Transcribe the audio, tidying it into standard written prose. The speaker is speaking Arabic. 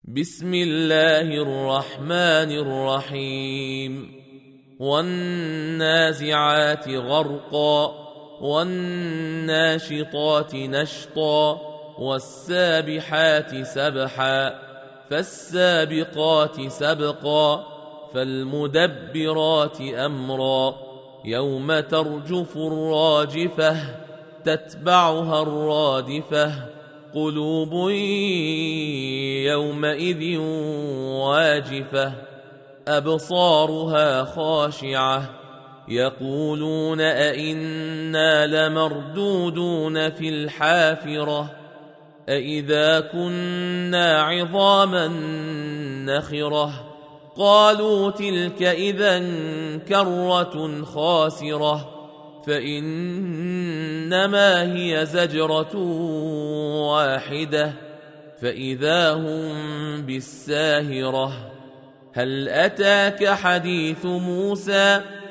بسم الله الرحمن الرحيم والنازعات غرقا والناشطات نشطا والسابحات سبحا فالسابقات سبقا فالمدبرات أمرا يوم ترجف الراجفة تتبعها الرادفة قلوب يومئذ واجفة أبصارها خاشعة يقولون أئنا لمردودون في الحافرة أئذا كنا عظاما نخرة قالوا تلك إذا كرة خاسرة فإنما هي زجرة واحدة فإذا هم بالساهرة هل أتاك حديث موسى